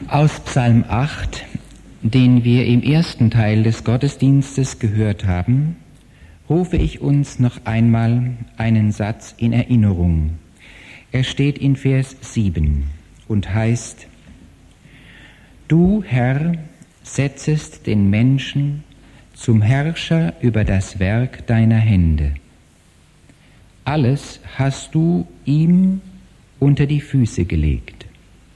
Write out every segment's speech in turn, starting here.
Aus Psalm 8, den wir im ersten Teil des Gottesdienstes gehört haben, rufe ich uns noch einmal einen Satz in Erinnerung. Er steht in Vers 7 und heißt: Du, Herr, setzest den Menschen zum Herrscher über das Werk deiner Hände. Alles hast du ihm unter die Füße gelegt.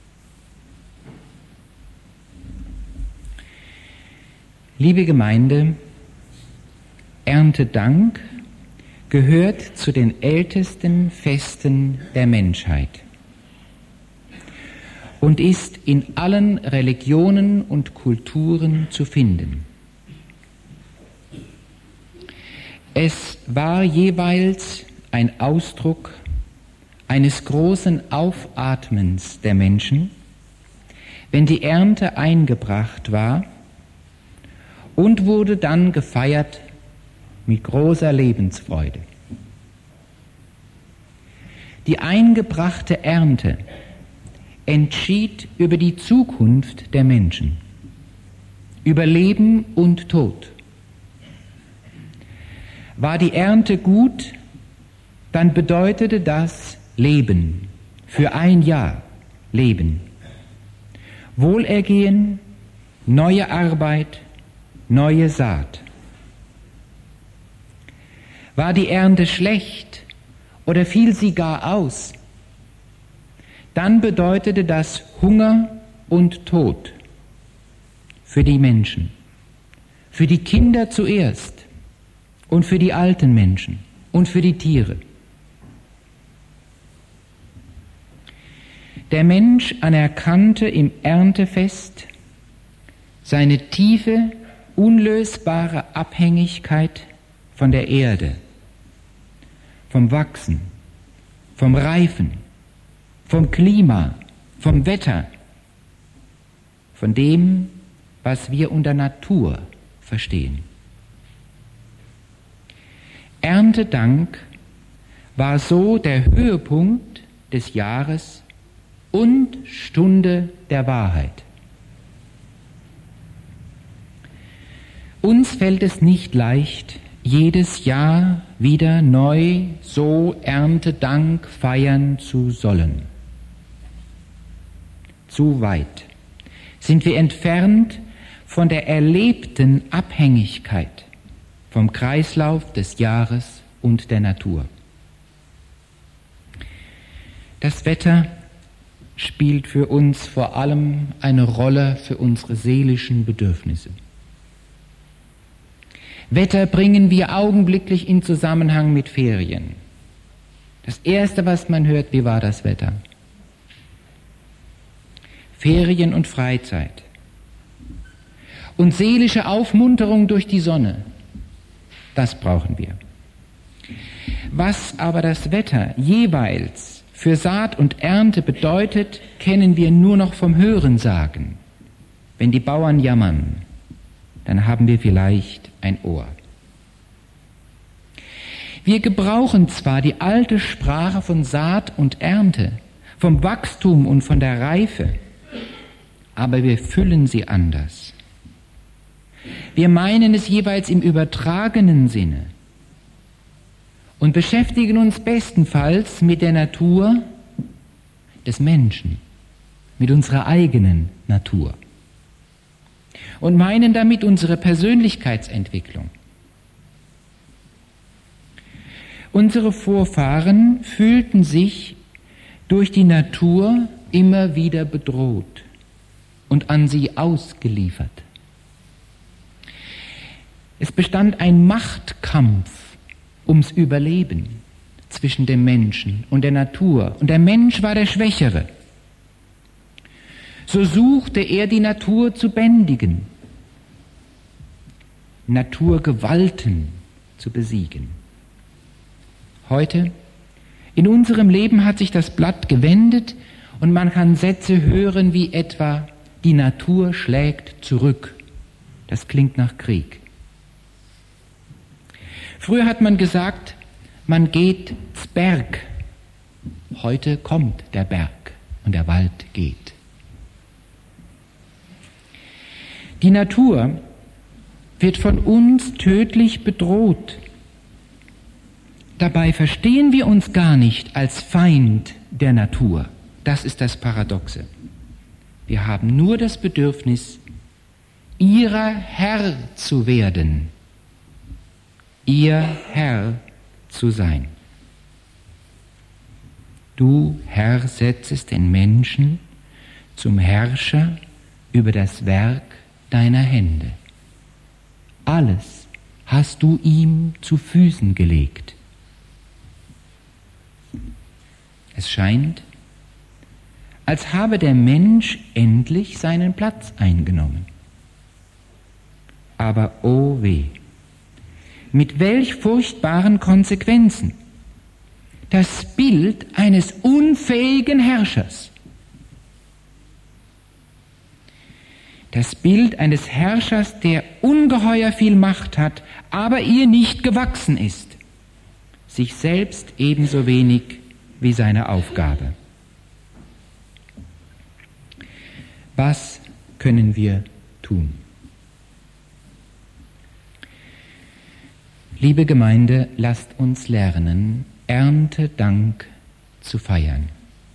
Liebe Gemeinde, Erntedank gehört zu den ältesten Festen der Menschheit und ist in allen Religionen und Kulturen zu finden. Es war jeweils ein Ausdruck eines großen Aufatmens der Menschen, wenn die Ernte eingebracht war, und wurde dann gefeiert mit großer Lebensfreude. Die eingebrachte Ernte entschied über die Zukunft der Menschen, über Leben und Tod. War die Ernte gut, dann bedeutete das Leben, für ein Jahr Leben. Wohlergehen, neue Arbeit, neue Saat. War die Ernte schlecht oder fiel sie gar aus, dann bedeutete das Hunger und Tod für die Menschen, für die Kinder zuerst und für die alten Menschen und für die Tiere. Der Mensch anerkannte im Erntefest seine tiefe, unlösbare Abhängigkeit von der Erde, vom Wachsen, vom Reifen, vom Klima, vom Wetter, von dem, was wir unter Natur verstehen. Erntedank war so der Höhepunkt des Jahres und Stunde der Wahrheit. Uns fällt es nicht leicht, jedes Jahr wieder neu so Erntedank feiern zu sollen. Zu weit sind wir entfernt von der erlebten Abhängigkeit vom Kreislauf des Jahres und der Natur. Das Wetter spielt für uns vor allem eine Rolle für unsere seelischen Bedürfnisse. Wetter bringen wir augenblicklich in Zusammenhang mit Ferien. Das Erste, was man hört: wie war das Wetter? Ferien und Freizeit. Und seelische Aufmunterung durch die Sonne. Das brauchen wir. Was aber das Wetter jeweils für Saat und Ernte bedeutet, kennen wir nur noch vom Hörensagen. Wenn die Bauern jammern, dann haben wir vielleicht ein Ohr. Wir gebrauchen zwar die alte Sprache von Saat und Ernte, vom Wachstum und von der Reife, aber wir füllen sie anders. Wir meinen es jeweils im übertragenen Sinne und beschäftigen uns bestenfalls mit der Natur des Menschen, mit unserer eigenen Natur. Und meinen damit unsere Persönlichkeitsentwicklung. Unsere Vorfahren fühlten sich durch die Natur immer wieder bedroht und an sie ausgeliefert. Es bestand ein Machtkampf ums Überleben zwischen dem Menschen und der Natur, und der Mensch war der Schwächere. So suchte er, die Natur zu bändigen, Naturgewalten zu besiegen. Heute, in unserem Leben, hat sich das Blatt gewendet und man kann Sätze hören wie etwa: die Natur schlägt zurück. Das klingt nach Krieg. Früher hat man gesagt, man geht z Berg. Heute kommt der Berg und der Wald geht. Die Natur wird von uns tödlich bedroht. Dabei verstehen wir uns gar nicht als Feind der Natur. Das ist das Paradoxe. Wir haben nur das Bedürfnis, ihrer Herr zu werden, ihr Herr zu sein. Du, Herr, setzest den Menschen zum Herrscher über das Werk deiner Hände. Alles hast du ihm zu Füßen gelegt. Es scheint, als habe der Mensch endlich seinen Platz eingenommen. Aber oh weh, mit welch furchtbaren Konsequenzen! Das Bild eines unfähigen Herrschers. Das Bild eines Herrschers, der ungeheuer viel Macht hat, aber ihr nicht gewachsen ist, sich selbst ebenso wenig wie seine Aufgabe. Was können wir tun? Liebe Gemeinde, lasst uns lernen, Erntedank zu feiern.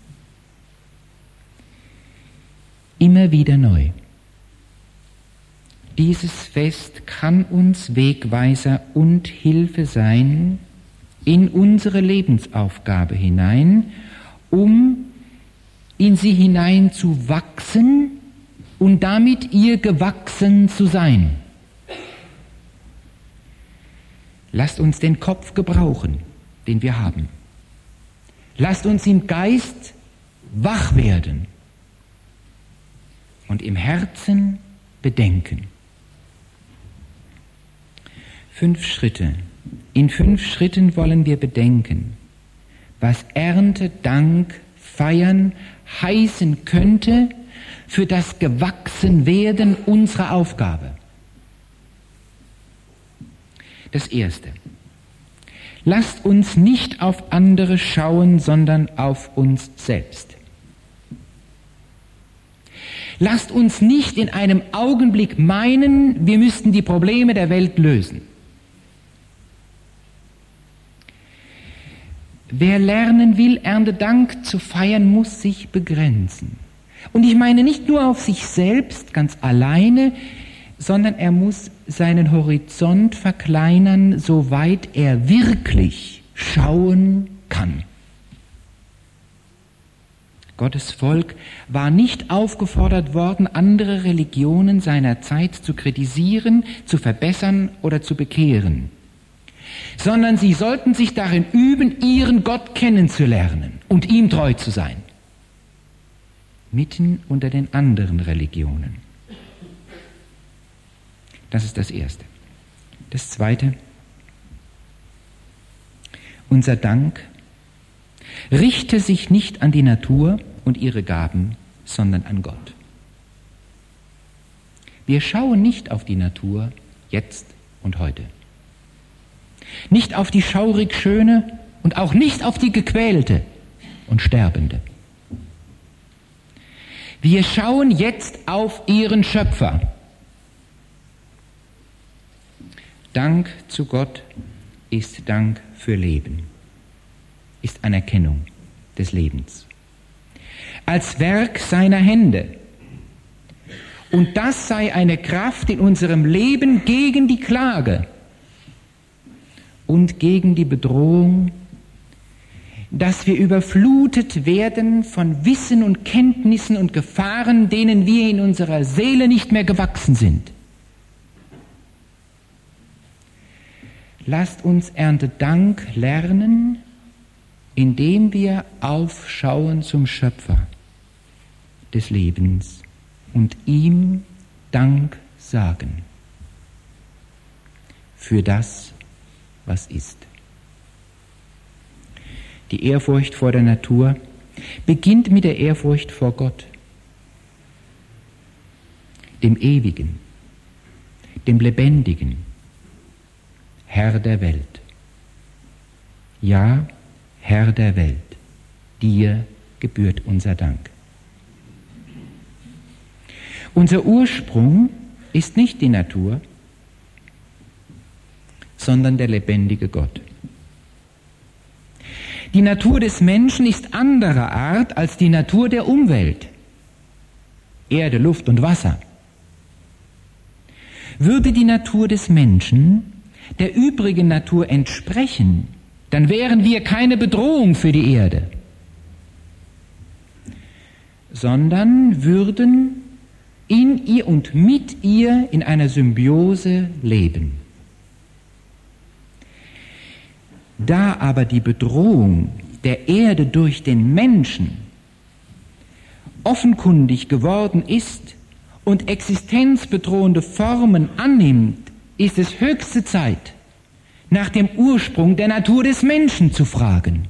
Immer wieder neu. Dieses Fest kann uns Wegweiser und Hilfe sein in unsere Lebensaufgabe hinein, um in sie hinein zu wachsen und damit ihr gewachsen zu sein. Lasst uns den Kopf gebrauchen, den wir haben. Lasst uns im Geist wach werden und im Herzen bedenken. 5 Schritte. In 5 Schritten wollen wir bedenken, was Erntedank feiern heißen könnte für das Gewachsenwerden unserer Aufgabe. Das Erste. Lasst uns nicht auf andere schauen, sondern auf uns selbst. Lasst uns nicht in einem Augenblick meinen, wir müssten die Probleme der Welt lösen. Wer lernen will, Erntedank zu feiern, muss sich begrenzen. Und ich meine nicht nur auf sich selbst, ganz alleine, sondern er muss seinen Horizont verkleinern, soweit er wirklich schauen kann. Gottes Volk war nicht aufgefordert worden, andere Religionen seiner Zeit zu kritisieren, zu verbessern oder zu bekehren, sondern sie sollten sich darin üben, ihren Gott kennenzulernen und ihm treu zu sein, mitten unter den anderen Religionen. Das ist das Erste. Das Zweite, unser Dank richte sich nicht an die Natur und ihre Gaben, sondern an Gott. Wir schauen nicht auf die Natur jetzt und heute. Nicht auf die schaurig Schöne und auch nicht auf die Gequälte und Sterbende. Wir schauen jetzt auf ihren Schöpfer. Dank zu Gott ist Dank für Leben, ist Anerkennung des Lebens. Als Werk seiner Hände. Und das sei eine Kraft in unserem Leben gegen die Klage und gegen die Bedrohung, dass wir überflutet werden von Wissen und Kenntnissen und Gefahren, denen wir in unserer Seele nicht mehr gewachsen sind. Lasst uns Erntedank lernen, indem wir aufschauen zum Schöpfer des Lebens und ihm Dank sagen für das, was ist. Die Ehrfurcht vor der Natur beginnt mit der Ehrfurcht vor Gott, dem Ewigen, dem Lebendigen, Herr der Welt. Ja, Herr der Welt, dir gebührt unser Dank. Unser Ursprung ist nicht die Natur, sondern der lebendige Gott. Die Natur des Menschen ist anderer Art als die Natur der Umwelt. Erde, Luft und Wasser. Würde die Natur des Menschen der übrigen Natur entsprechen, dann wären wir keine Bedrohung für die Erde, sondern würden in ihr und mit ihr in einer Symbiose leben. Da aber die Bedrohung der Erde durch den Menschen offenkundig geworden ist und existenzbedrohende Formen annimmt, ist es höchste Zeit, nach dem Ursprung der Natur des Menschen zu fragen.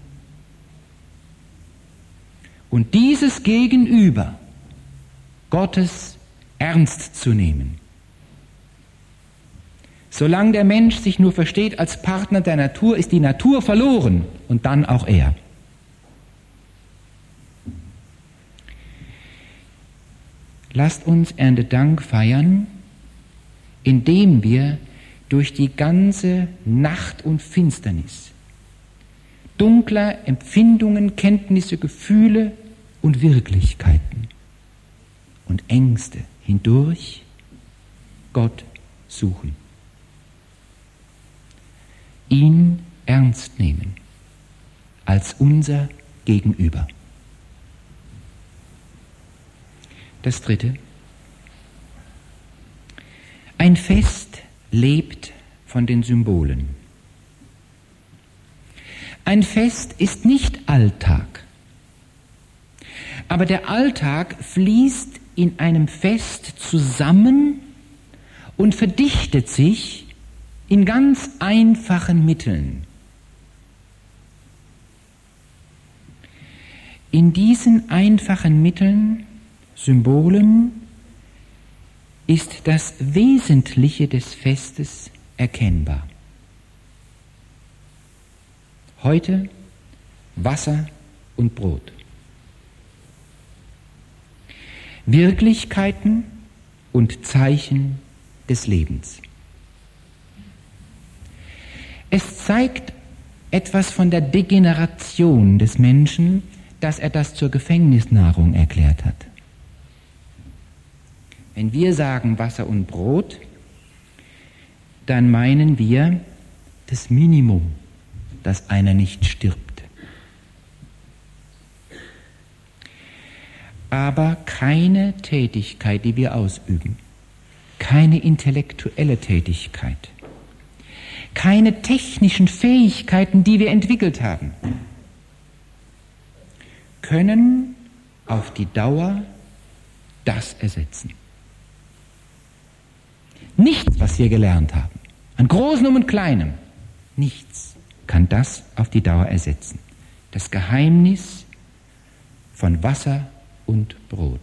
Und dieses Gegenüber Gottes ernst zu nehmen. Solange der Mensch sich nur versteht als Partner der Natur, ist die Natur verloren und dann auch er. Lasst uns Erntedank feiern, indem wir durch die ganze Nacht und Finsternis dunkler Empfindungen, Kenntnisse, Gefühle und Wirklichkeiten und Ängste hindurch Gott suchen. Ihn ernst nehmen als unser Gegenüber. Das Dritte. Ein Fest lebt von den Symbolen. Ein Fest ist nicht Alltag, aber der Alltag fließt in einem Fest zusammen und verdichtet sich in ganz einfachen Mitteln. In diesen einfachen Mitteln, Symbolen, ist das Wesentliche des Festes erkennbar. Heute Wasser und Brot. Wirklichkeiten und Zeichen des Lebens. Es zeigt etwas von der Degeneration des Menschen, dass er das zur Gefängnisnahrung erklärt hat. Wenn wir sagen Wasser und Brot, dann meinen wir das Minimum, dass einer nicht stirbt. Aber keine Tätigkeit, die wir ausüben, keine intellektuelle Tätigkeit, keine technischen Fähigkeiten, die wir entwickelt haben, können auf die Dauer das ersetzen. Nichts, was wir gelernt haben, an Großem und Kleinem, nichts kann das auf die Dauer ersetzen. Das Geheimnis von Wasser und Brot.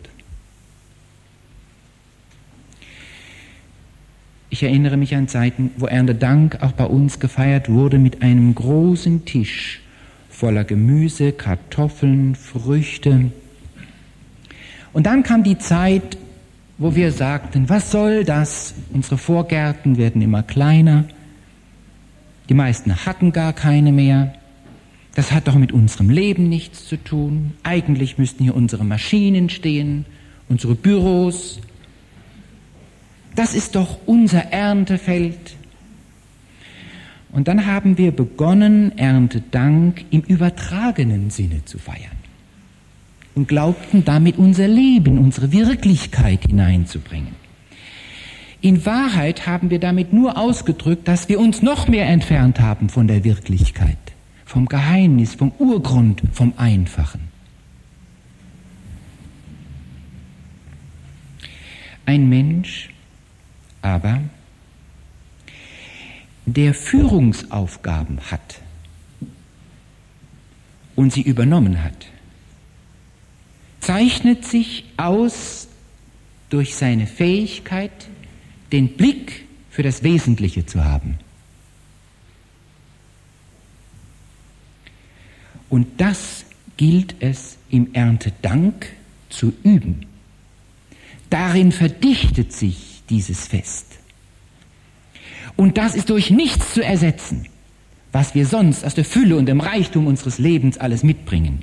Ich erinnere mich an Zeiten, wo Erntedank auch bei uns gefeiert wurde mit einem großen Tisch voller Gemüse, Kartoffeln, Früchte. Und dann kam die Zeit, wo wir sagten, was soll das? Unsere Vorgärten werden immer kleiner. Die meisten hatten gar keine mehr. Das hat doch mit unserem Leben nichts zu tun. Eigentlich müssten hier unsere Maschinen stehen, unsere Büros. Das ist doch unser Erntefeld. Und dann haben wir begonnen, Erntedank im übertragenen Sinne zu feiern. Und glaubten damit unser Leben, unsere Wirklichkeit hineinzubringen. In Wahrheit haben wir damit nur ausgedrückt, dass wir uns noch mehr entfernt haben von der Wirklichkeit, vom Geheimnis, vom Urgrund, vom Einfachen. Ein Mensch aber, der Führungsaufgaben hat und sie übernommen hat, zeichnet sich aus durch seine Fähigkeit, den Blick für das Wesentliche zu haben. Und das gilt es im Erntedank zu üben. Darin verdichtet sich dieses Fest. Und das ist durch nichts zu ersetzen, was wir sonst aus der Fülle und dem Reichtum unseres Lebens alles mitbringen.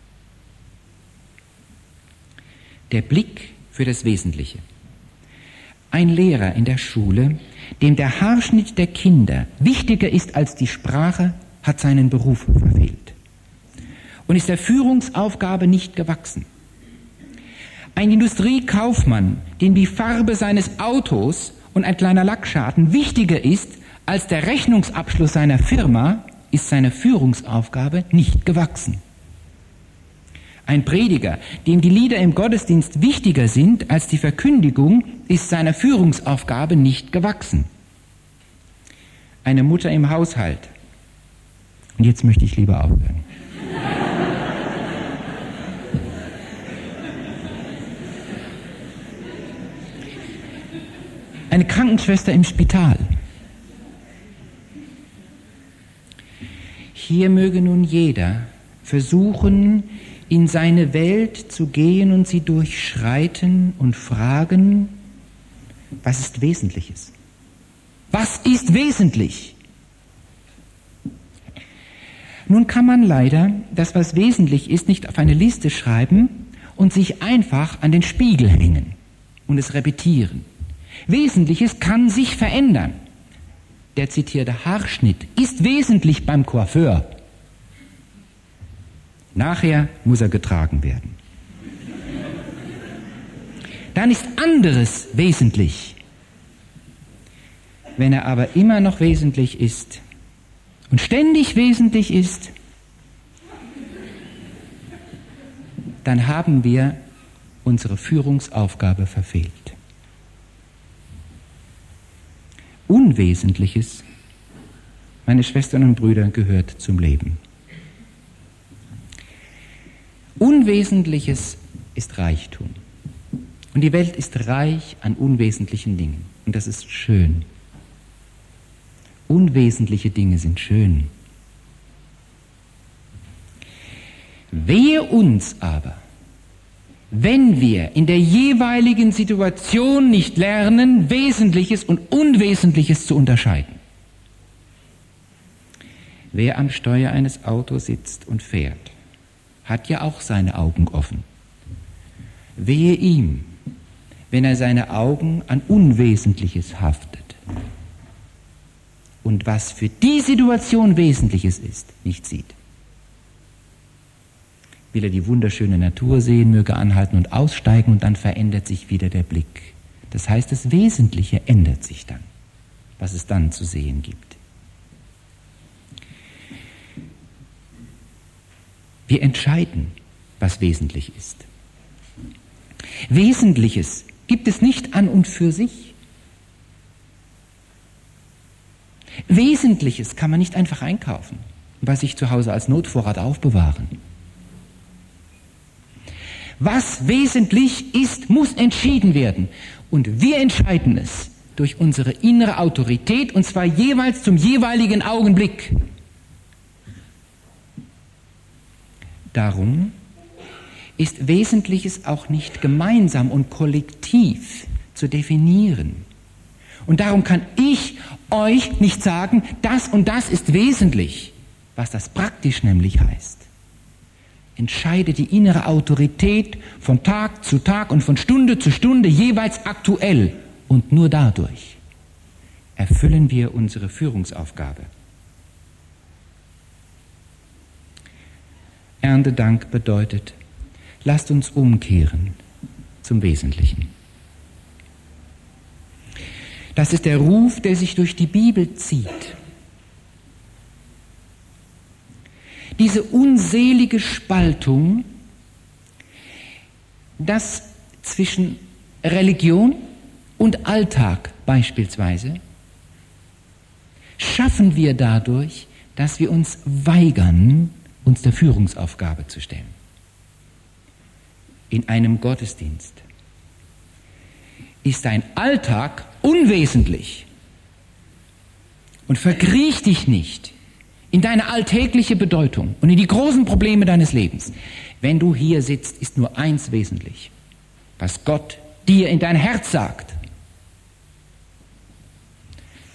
Der Blick für das Wesentliche. Ein Lehrer in der Schule, dem der Haarschnitt der Kinder wichtiger ist als die Sprache, hat seinen Beruf verfehlt und ist der Führungsaufgabe nicht gewachsen. Ein Industriekaufmann, dem die Farbe seines Autos und ein kleiner Lackschaden wichtiger ist als der Rechnungsabschluss seiner Firma, ist seiner Führungsaufgabe nicht gewachsen. Ein Prediger, dem die Lieder im Gottesdienst wichtiger sind als die Verkündigung, ist seiner Führungsaufgabe nicht gewachsen. Eine Mutter im Haushalt. Und jetzt möchte ich lieber aufhören. Eine Krankenschwester im Spital. Hier möge nun jeder versuchen, in seine Welt zu gehen und sie durchschreiten und fragen, was ist Wesentliches? Was ist wesentlich? Nun kann man leider das, was wesentlich ist, nicht auf eine Liste schreiben und sich einfach an den Spiegel hängen und es repetieren. Wesentliches kann sich verändern. Der zitierte Haarschnitt ist wesentlich beim Coiffeur. Nachher muss er getragen werden. Dann ist anderes wesentlich. Wenn er aber immer noch wesentlich ist und ständig wesentlich ist, dann haben wir unsere Führungsaufgabe verfehlt. Unwesentliches, meine Schwestern und Brüder, gehört zum Leben. Unwesentliches ist Reichtum. Und die Welt ist reich an unwesentlichen Dingen. Und das ist schön. Unwesentliche Dinge sind schön. Wehe uns aber, wenn wir in der jeweiligen Situation nicht lernen, Wesentliches und Unwesentliches zu unterscheiden. Wer am Steuer eines Autos sitzt und fährt, hat ja auch seine Augen offen. Wehe ihm, wenn er seine Augen an Unwesentliches haftet und was für die Situation Wesentliches ist, nicht sieht. Will er die wunderschöne Natur sehen, möge anhalten und aussteigen und dann verändert sich wieder der Blick. Das heißt, das Wesentliche ändert sich dann, was es dann zu sehen gibt. Wir entscheiden, was wesentlich ist. Wesentliches gibt es nicht an und für sich. Wesentliches kann man nicht einfach einkaufen und bei sich zu Hause als Notvorrat aufbewahren. Was wesentlich ist, muss entschieden werden. Und wir entscheiden es durch unsere innere Autorität, und zwar jeweils zum jeweiligen Augenblick. Darum ist Wesentliches auch nicht gemeinsam und kollektiv zu definieren. Und darum kann ich euch nicht sagen, das und das ist wesentlich, was das praktisch nämlich heißt. Entscheide die innere Autorität von Tag zu Tag und von Stunde zu Stunde jeweils aktuell. Und nur dadurch erfüllen wir unsere Führungsaufgabe. Erntedank bedeutet, lasst uns umkehren zum Wesentlichen. Das ist der Ruf, der sich durch die Bibel zieht. Diese unselige Spaltung, dass zwischen Religion und Alltag beispielsweise, schaffen wir dadurch, dass wir uns weigern, uns der Führungsaufgabe zu stellen. In einem Gottesdienst ist dein Alltag unwesentlich und verkriech dich nicht in deine alltägliche Bedeutung und in die großen Probleme deines Lebens. Wenn du hier sitzt, ist nur eins wesentlich, was Gott dir in dein Herz sagt.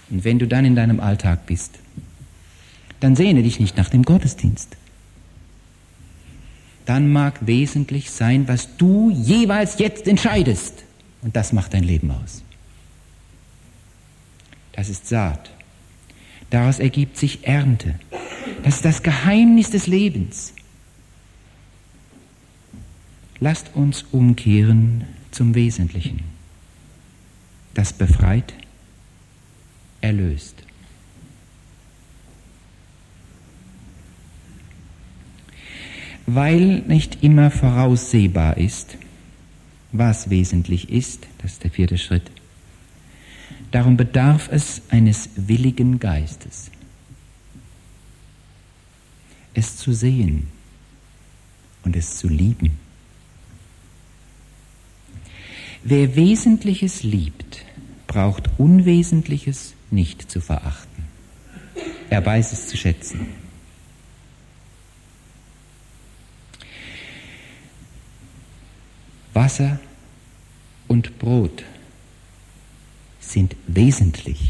Und wenn du dann in deinem Alltag bist, dann sehne dich nicht nach dem Gottesdienst. Dann mag wesentlich sein, was du jeweils jetzt entscheidest. Und das macht dein Leben aus. Das ist Saat. Daraus ergibt sich Ernte. Das ist das Geheimnis des Lebens. Lasst uns umkehren zum Wesentlichen. Das befreit, erlöst. Weil nicht immer voraussehbar ist, was wesentlich ist, das ist der 4. Schritt, darum bedarf es eines willigen Geistes, es zu sehen und es zu lieben. Wer Wesentliches liebt, braucht Unwesentliches nicht zu verachten. Er weiß es zu schätzen. Wasser und Brot sind wesentlich.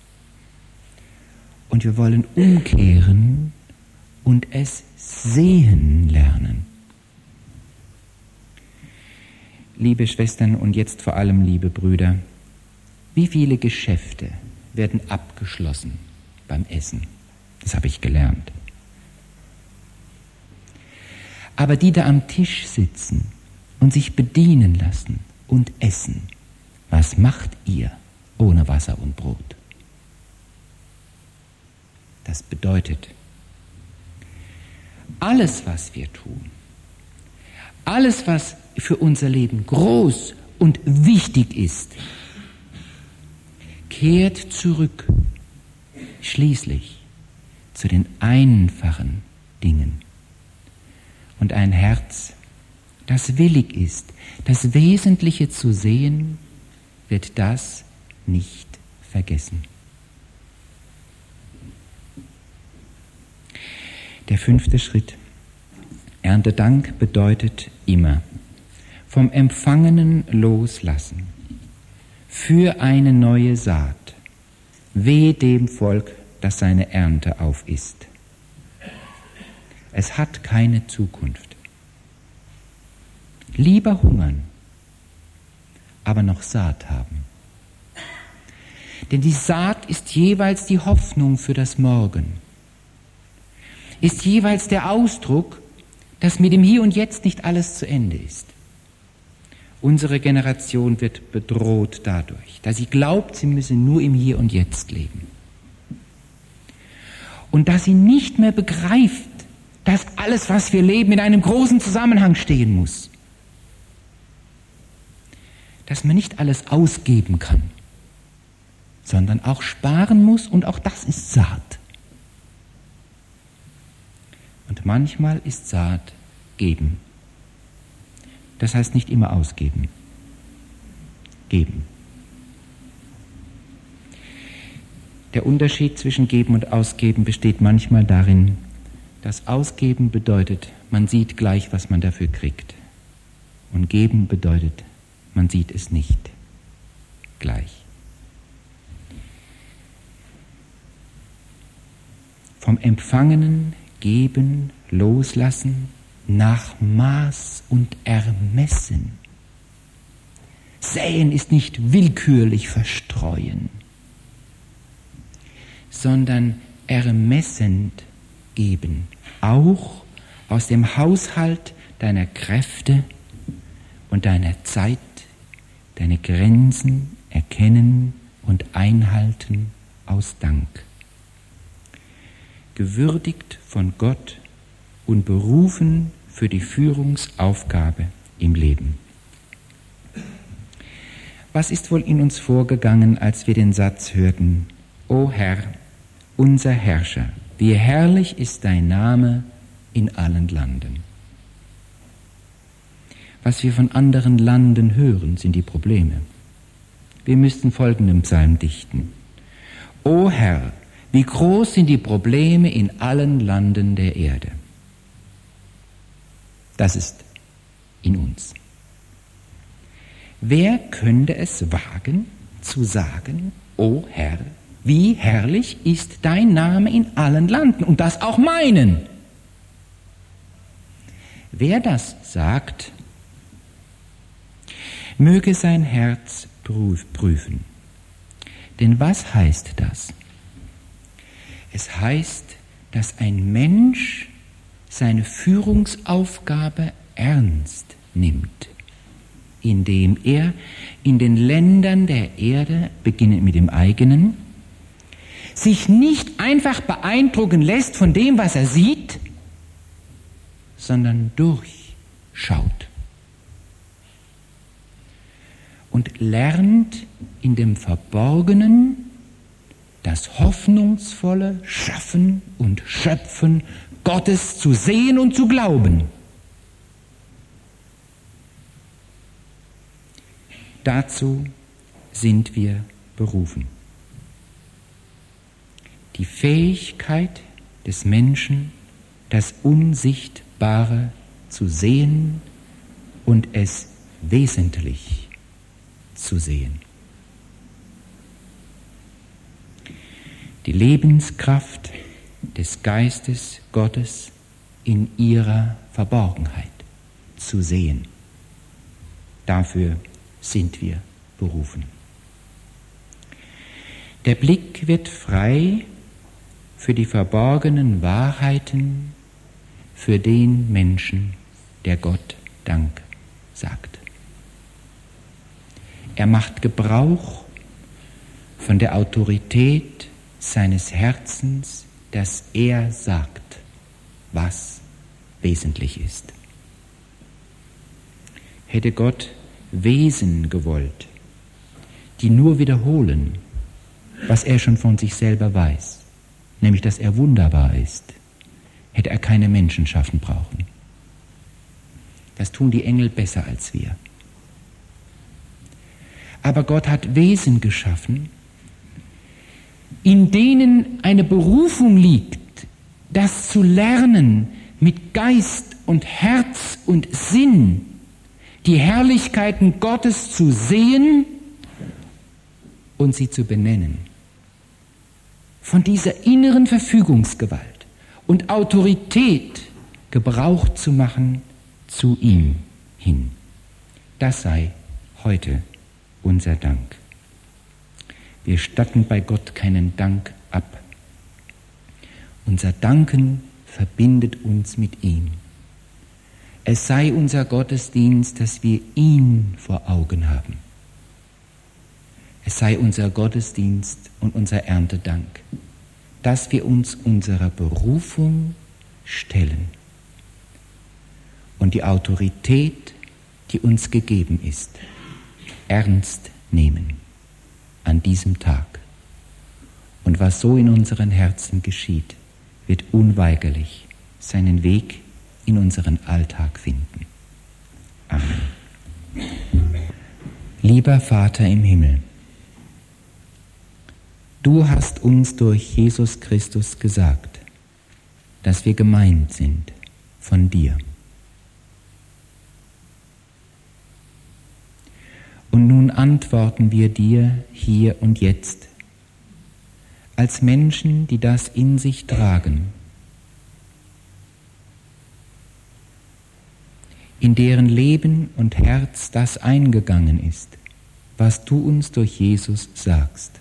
Und wir wollen umkehren und es sehen lernen. Liebe Schwestern und jetzt vor allem liebe Brüder, wie viele Geschäfte werden abgeschlossen beim Essen? Das habe ich gelernt. Aber die da am Tisch sitzen und sich bedienen lassen und essen, was macht ihr ohne Wasser und Brot? Das bedeutet, alles, was wir tun, alles, was für unser Leben groß und wichtig ist, kehrt zurück, schließlich zu den einfachen Dingen. Und ein Herz, das willig ist, das Wesentliche zu sehen, wird das nicht vergessen. Der 5. Schritt. Erntedank bedeutet immer vom Empfangenen loslassen für eine neue Saat. Weh dem Volk, das seine Ernte auf ist. Es hat keine Zukunft. Lieber hungern, aber noch Saat haben. Denn die Saat ist jeweils die Hoffnung für das Morgen. Ist jeweils der Ausdruck, dass mit dem Hier und Jetzt nicht alles zu Ende ist. Unsere Generation wird bedroht dadurch, dass sie glaubt, sie müsse nur im Hier und Jetzt leben. Und dass sie nicht mehr begreift, dass alles, was wir leben, in einem großen Zusammenhang stehen muss. Dass man nicht alles ausgeben kann, sondern auch sparen muss, und auch das ist Saat. Und manchmal ist Saat geben. Das heißt nicht immer ausgeben. Geben. Der Unterschied zwischen geben und ausgeben besteht manchmal darin, dass ausgeben bedeutet, man sieht gleich, was man dafür kriegt. Und geben bedeutet, man sieht es nicht gleich. Vom Empfangenen geben, loslassen, nach Maß und Ermessen. Säen ist nicht willkürlich verstreuen, sondern ermessend geben, auch aus dem Haushalt deiner Kräfte und deiner Zeit, deine Grenzen erkennen und einhalten aus Dank. Gewürdigt von Gott und berufen für die Führungsaufgabe im Leben. Was ist wohl in uns vorgegangen, als wir den Satz hörten: O Herr, unser Herrscher, wie herrlich ist dein Name in allen Landen. Was wir von anderen Landen hören, sind die Probleme. Wir müssten folgenden Psalm dichten: O Herr, wie groß sind die Probleme in allen Landen der Erde. Das ist in uns. Wer könnte es wagen zu sagen: O Herr, Wie herrlich ist dein Name in allen Landen und das auch meinen. Wer das sagt, möge sein Herz prüfen. Denn was heißt das? Es heißt, dass ein Mensch seine Führungsaufgabe ernst nimmt, indem er in den Ländern der Erde, beginnend mit dem eigenen, sich nicht einfach beeindrucken lässt von dem, was er sieht, sondern durchschaut und lernt in dem Verborgenen das hoffnungsvolle Schaffen und Schöpfen Gottes zu sehen und zu glauben. Dazu sind wir berufen. Die Fähigkeit des Menschen, das Unsichtbare zu sehen und es wesentlich zu sehen. Die Lebenskraft des Geistes Gottes in ihrer Verborgenheit zu sehen. Dafür sind wir berufen. Der Blick wird frei für die verborgenen Wahrheiten für den Menschen, der Gott Dank sagt. Er macht Gebrauch von der Autorität seines Herzens, dass er sagt, was wesentlich ist. Hätte Gott Wesen gewollt, die nur wiederholen, was er schon von sich selber weiß, nämlich dass er wunderbar ist, hätte er keine Menschen schaffen brauchen. Das tun die Engel besser als wir. Aber Gott hat Wesen geschaffen, in denen eine Berufung liegt, das zu lernen, mit Geist und Herz und Sinn die Herrlichkeiten Gottes zu sehen und sie zu benennen. Von dieser inneren Verfügungsgewalt und Autorität Gebrauch zu machen zu ihm hin. Das sei heute unser Dank. Wir statten bei Gott keinen Dank ab. Unser Danken verbindet uns mit ihm. Es sei unser Gottesdienst, dass wir ihn vor Augen haben. Es sei unser Gottesdienst und unser Erntedank, dass wir uns unserer Berufung stellen und die Autorität, die uns gegeben ist, ernst nehmen an diesem Tag. Und was so in unseren Herzen geschieht, wird unweigerlich seinen Weg in unseren Alltag finden. Amen. Lieber Vater im Himmel, du hast uns durch Jesus Christus gesagt, dass wir gemeint sind von dir. Und nun antworten wir dir hier und jetzt, als Menschen, die das in sich tragen, in deren Leben und Herz das eingegangen ist, was du uns durch Jesus sagst.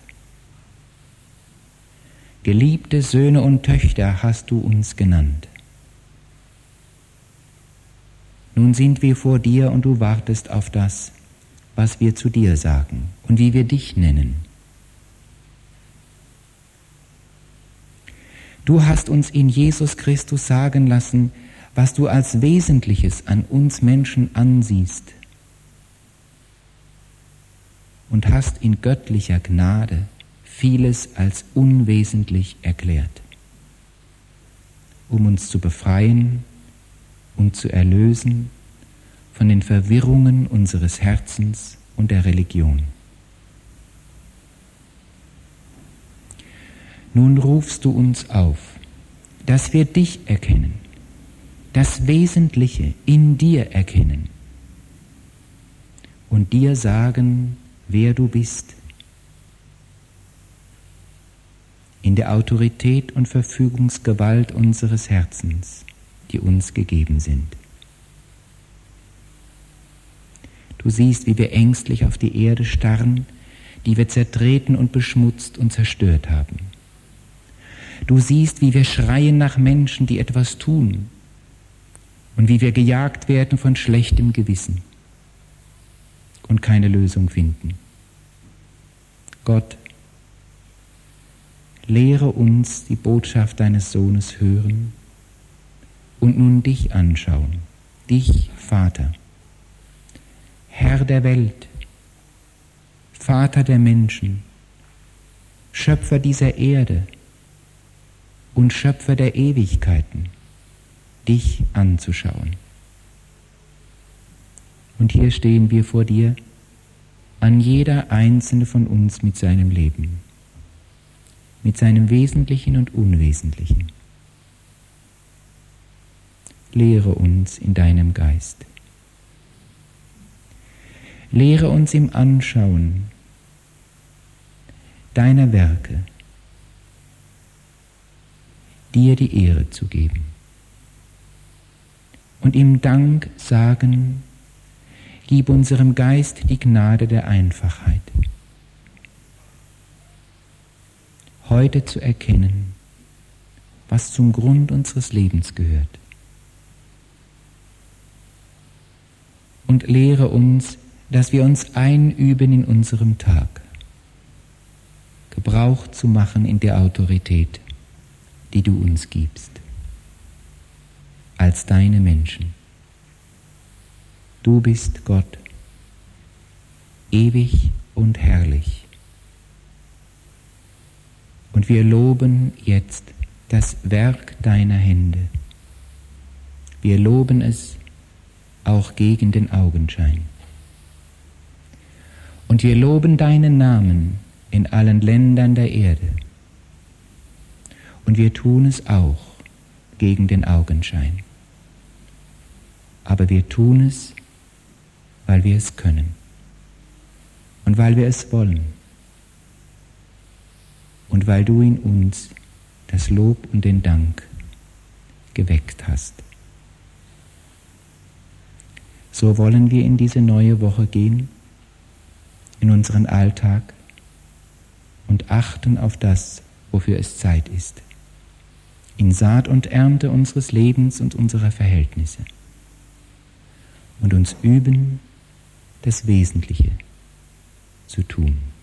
Geliebte Söhne und Töchter hast du uns genannt. Nun sind wir vor dir und du wartest auf das, was wir zu dir sagen und wie wir dich nennen. Du hast uns in Jesus Christus sagen lassen, was du als Wesentliches an uns Menschen ansiehst und hast in göttlicher Gnade vieles als unwesentlich erklärt, um uns zu befreien und zu erlösen von den Verwirrungen unseres Herzens und der Religion. Nun rufst du uns auf, dass wir dich erkennen, das Wesentliche in dir erkennen und dir sagen, wer du bist. in der Autorität und Verfügungsgewalt unseres Herzens, die uns gegeben sind. Du siehst, wie wir ängstlich auf die Erde starren, die wir zertreten und beschmutzt und zerstört haben. Du siehst, wie wir schreien nach Menschen, die etwas tun, und wie wir gejagt werden von schlechtem Gewissen und keine Lösung finden. Gott, lehre uns die Botschaft deines Sohnes hören und nun dich anschauen, dich, Vater, Herr der Welt, Vater der Menschen, Schöpfer dieser Erde und Schöpfer der Ewigkeiten, dich anzuschauen. Und hier stehen wir vor dir, an jeder einzelne von uns mit seinem Leben, mit seinem Wesentlichen und Unwesentlichen. Lehre uns in deinem Geist. Lehre uns im Anschauen deiner Werke, dir die Ehre zu geben und im Dank sagen, gib unserem Geist die Gnade der Einfachheit, heute zu erkennen, was zum Grund unseres Lebens gehört. Und lehre uns, dass wir uns einüben in unserem Tag, Gebrauch zu machen in der Autorität, die du uns gibst, als deine Menschen. Du bist Gott, ewig und herrlich. Und wir loben jetzt das Werk deiner Hände. Wir loben es auch gegen den Augenschein. Und wir loben deinen Namen in allen Ländern der Erde. Und wir tun es auch gegen den Augenschein. Aber wir tun es, weil wir es können und weil wir es wollen und weil du in uns das Lob und den Dank geweckt hast. So wollen wir in diese neue Woche gehen, in unseren Alltag und achten auf das, wofür es Zeit ist, in Saat und Ernte unseres Lebens und unserer Verhältnisse und uns üben, das Wesentliche zu tun.